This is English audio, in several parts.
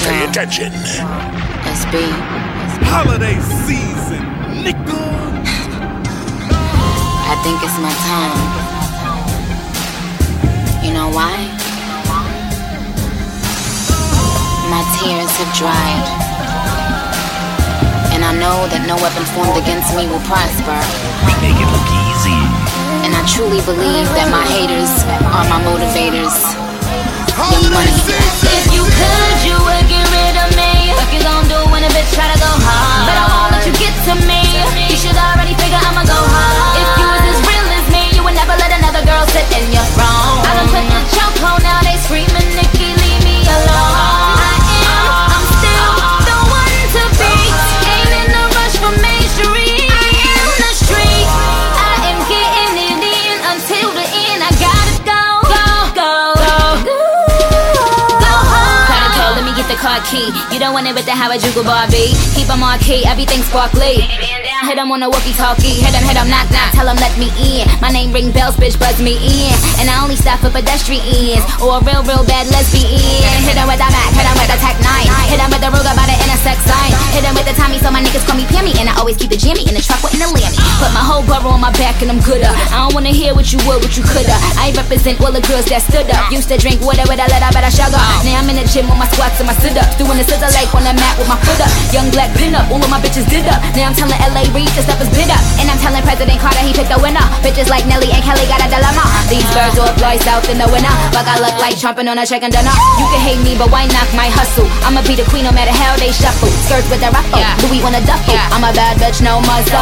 Pay attention. SB. Holiday season, nigga. I think it's my time. You know why? My tears have dried, and I know that no weapon formed against me will prosper. We make it look easy. And I truly believe that my haters are my motivators. Young Money. If you could, you would get rid of me. What you gon' do when a bitch try to go hard? But I won't let you get to me. You should already figure I'ma go hard. If you was as real as me, you would never let another girl sit in your throne. I done put the chokehold, now they screaming, Nicki, leave me alone. I'm still the one to beat. Ain't in a rush for mainstream. I am the street. I am getting it in until the end. I gotta go, go hard. Kinda told, let me get the car key. You don't want it with the Harajuku Barbie. Keep them on key, everything sparkly. Hit them on a walkie-talkie, hit them, knock, knock, tell them let me in. My name ring bells, bitch, buzz me in. And I only stop for pedestrians or a real bad lesbian. Hit them with the Mac, hit them with the Tech 9. Hit them with the Ruger by the intersex sign. Hit them with the Tommy so my niggas call me Pammy. And I always keep the jammy in the truck with the Lammy. Put my whole borough on my back and I'm gooder. I don't wanna hear what you would, what you coulda. I represent all the girls that stood up. Used to drink water with a letter, but I sugar. Now I'm in the gym with my squats and my sit-ups. Doing the scissor leg on the mat with my foot up. Young black pin up, all of my bitches did up. Now I'm telling LA Reid this stuff is bid up. And I'm telling President Carter he picked the winner. Bitches like Nelly and Kelly got a dilemma. These birds all fly south in the winter, but I look like chomping on a chicken dinner. You can hate me, but why knock my hustle? I'ma be the queen no matter how they shuffle. Skirts with the ruffle, Louis on a duffel. I'm a bad bitch, no muzzle.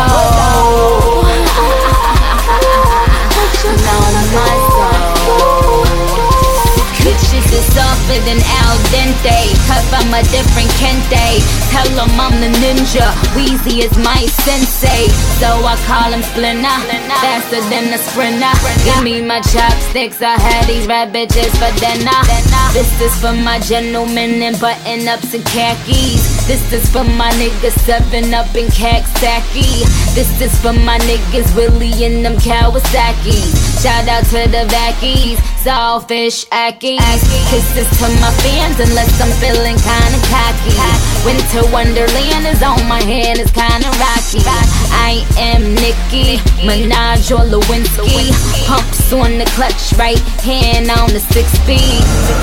No muzzle. Bitches is softer than al dente. Cut from a different kente. Tell them I'm the ninja. Weezy is my sensei. So I call him Splinter. Faster than a sprinter. Give me my chopsticks. I had these red bitches for dinner. This is for my gentlemen in button-ups and khakis. This is for my niggas 7-Up and Kaksaki. This is for my niggas Willie and them Kawasaki. Shout out to the Vackies. Sawfish, Aki. Kisses to my fans unless I'm feeling kinda cocky. Winter Wonderland is on my hand, it's kinda rocky. I am Nicki Minaj or Lewinsky. Pumps on the clutch, right hand on the 6-speed.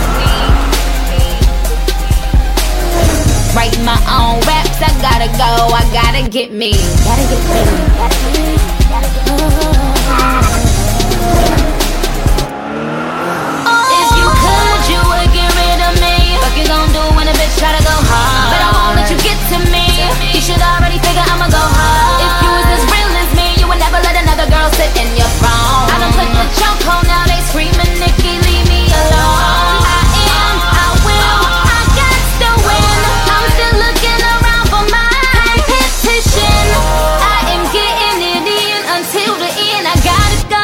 Write my own raps, I gotta go, I gotta get me. Gotta get me. What you gon' do when a bitch try to go hard? But I won't let you get to me. You should already figure I'ma go hard. If you was as real as me, you would never let another girl sit in your throne. I done put the chokehold, now they screaming, Nicki, leave me alone. I will, I got to win. I'm still looking around for my competition. I am getting it in until the end. I gotta go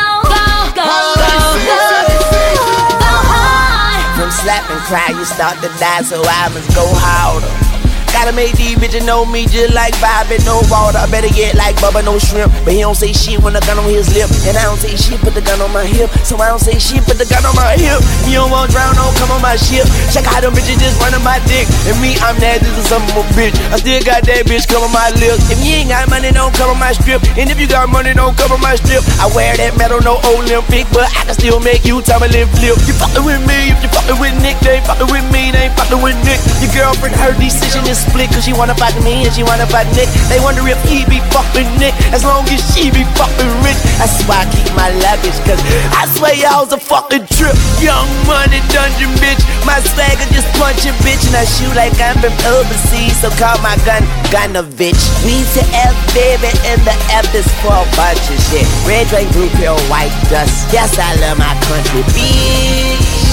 hard. From slap and cry, you start to die, so I must go harder. Gotta make these bitches know me just like Bobby, no water. Better get like Bubba, no shrimp. But he don't say shit when the gun on his lip. And I don't say shit, put the gun on my hip. So I don't say shit, put the gun on my hip. You don't want drown, don't come on my ship. Check out them bitches just running my dick. And me, I'm nasty to some more bitch. I still got that bitch cover my lips. If you ain't got money, don't cover my strip. And if you got money, don't cover my strip. I wear that metal, no Olympic, but I can still make you tumbling flip. You fucking with me, if you fucking with Nick, they ain't fucking with me, they ain't fucking with Nick. Your girlfriend, her decision is split, cause she wanna fight me and she wanna fight Nick. They wonder if he be fucking Nick, as long as she be fucking rich. That's why I keep my luggage, cause I swear y'all's a fucking trip. Young Money dungeon bitch, my swagger just punch a bitch. And I shoot like I'm from overseas, so call my gun Gunovich. We to F baby, and the F is for a bunch of shit. Red, white, blue pill, white dust. Yes, I love my country, bitch.